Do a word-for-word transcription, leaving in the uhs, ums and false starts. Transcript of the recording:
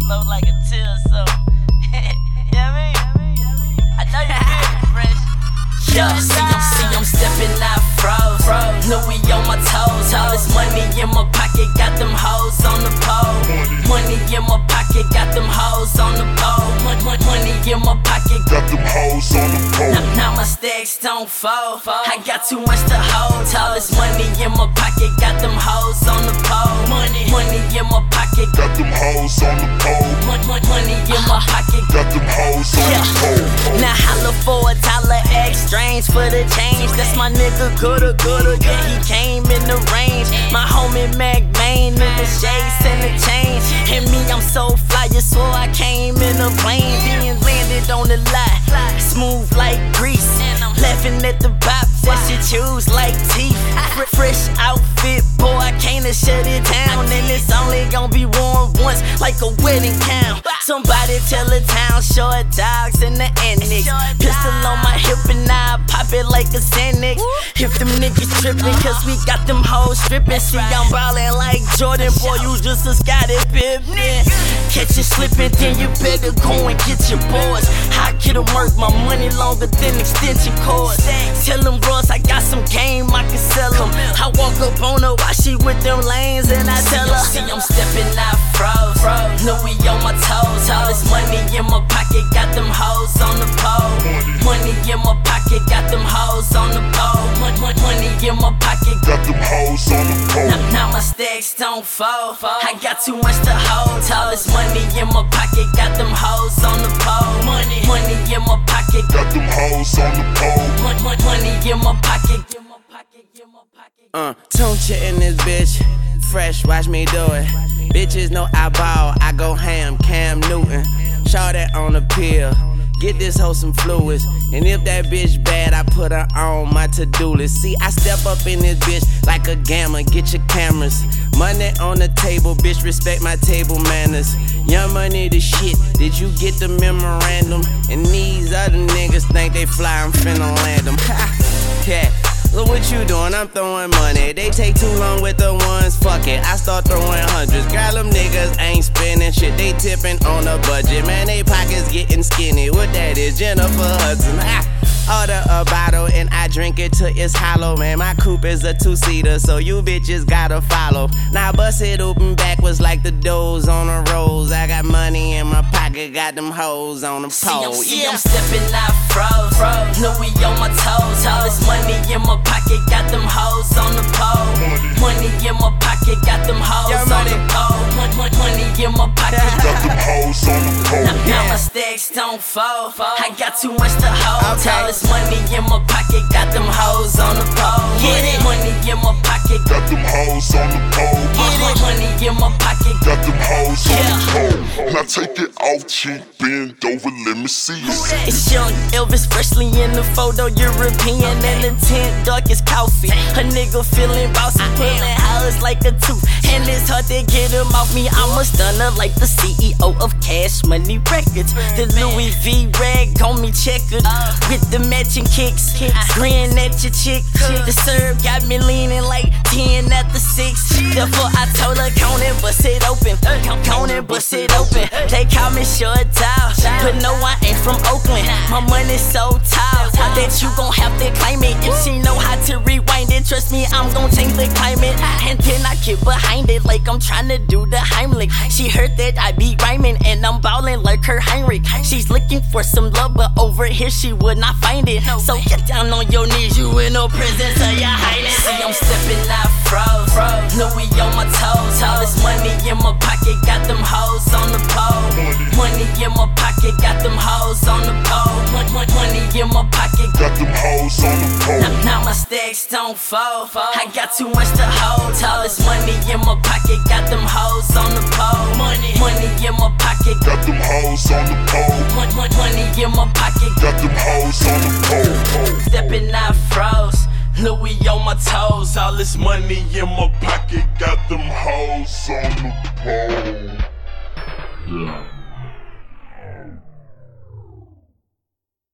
flow like a tear or something. Yeah, I mean, I know you feel it, fresh. Yeah, see I'm, see I'm stepping out froze. Know we on my toes. All this money in my pocket, got them hoes on the pole. Money in my pocket, got them hoes on the pole. Money in my pocket, got them hoes on the pole. Now, now my stacks don't fold. I got too much to hold. All this money in my pocket, got them hoes on the pole. Money, money in my pocket, got them hoes on the pole. Money in my pocket, got them hoes on the pole. Now holla for a dollar exchange for the change. That's my nigga gooda gooda. Yeah, he came in the range. My homie Mac Main in the shades and the change. And me, I'm so fly, you swore I came in a plane. Then landed on the lot, smooth like grease. Laughing at the bops, that shit choose like teeth. Fresh outfit, boy, I can't shut it down. And it's only gonna be worn once, like a wedding gown. Somebody tell the town, short dogs in the annex. Pistol on my hip and I pop it like a Xanax. If them niggas trippin', cause we got them hoes strippin'. See, I'm ballin' like Jordan, boy, you just a Scottie Pippen. Catch you slippin', then you better go and get your boys. I get 'em work, my money longer than extension cords. Tell them bros I got some game, I can sell them. I walk up on her while she with them lanes and I tell her, see I'm stepping out froze. Know we on my toes. All this money in my pocket, got them hoes on the pole. Money in my pocket, got them hoes on the pole. Money in my pocket, got them hoes on the pole. Now, now my stacks don't fold. I got too much to hold. All this money in my pocket, got them hoes on the pole. Money, money in my pocket, got them hoes on the pole. Money in my pocket. Uh, Tuncha in this bitch, fresh, watch me do it. Bitches know I ball, I go ham, Cam Newton. Shot that on the pill, get this hoe some fluids. And if that bitch bad, I put her on my to-do list. See, I step up in this bitch like a gamma, get your cameras. Money on the table, bitch, respect my table manners. Young Money the shit, did you get the memorandum? And these other niggas think they fly, I'm finna land them. Yeah. Look what you doing, I'm throwing money. They take too long with the ones, fuck it, I start throwing hundreds. Girl, them niggas ain't spending shit, they tipping on a budget. Man, they pockets getting skinny, what that is, Jennifer Hudson. Ah. Order a bottle and I drink it till it's hollow. Man, my coupe is a two-seater, so you bitches gotta follow. Now bust it open backwards like the doors on the rolls. I got money in my pocket, got them hoes on the pole. See, I'm, see, I'm stepping out froze. Know we on my toes. All this money in my pocket, got them hoes on the pole. Money in my pocket, got them hoes on the pole. Money in my pocket, got them hoes on the pole. Now, now my stacks don't fold. I got too much to hold. All this money in my pocket, got them hoes on the pole. Get it? Money in my pocket, got them hoes on the pole. Money in my pocket, got them hoes on the pole. Now take it off cheap, bend over, let me see it. It's young Elvis, freshly in the photo, European and the tint dark as coffee. A nigga feeling bossy, pulling hoes like a tooth. And it's hard to get him off me. I'm a stunner like the C E O of Cash Money Records. The Louis V rag on me checkered with the matching kicks. Grin at your chick. The serve got me leaning like ten at the six. Therefore I told her, count and bust it open. Count and bust it open. They call me short tall, but no, I ain't from Oakland. My money's so tall that you gon' have to claim it. If she know how to rewind it, trust me, I'm gon' change the climate. And then I get behind it like I'm tryna do the Heimlich. She heard that I be rhyming and I'm ballin' like her Heinrich. She's looking for some love, but over here she would not find it. So get down on your knees, you in no presence of your highness. See, I'm stepping out froze. Know we on my toes. All this money in my pocket, got them hoes on the pole. Money in my pocket, got them hoes on the pole. Money in my pocket, got them hoes on the pole. Now, now my stacks don't fold. I got too much to hold. All this money in my pocket, got them hoes on the pole. Money, money in my pocket, got them hoes on the pole. Money in my pocket, got them hoes on the pole. Stepping out froze. Louis on my toes. All this money in my pocket, got them hoes on the pole. Yeah.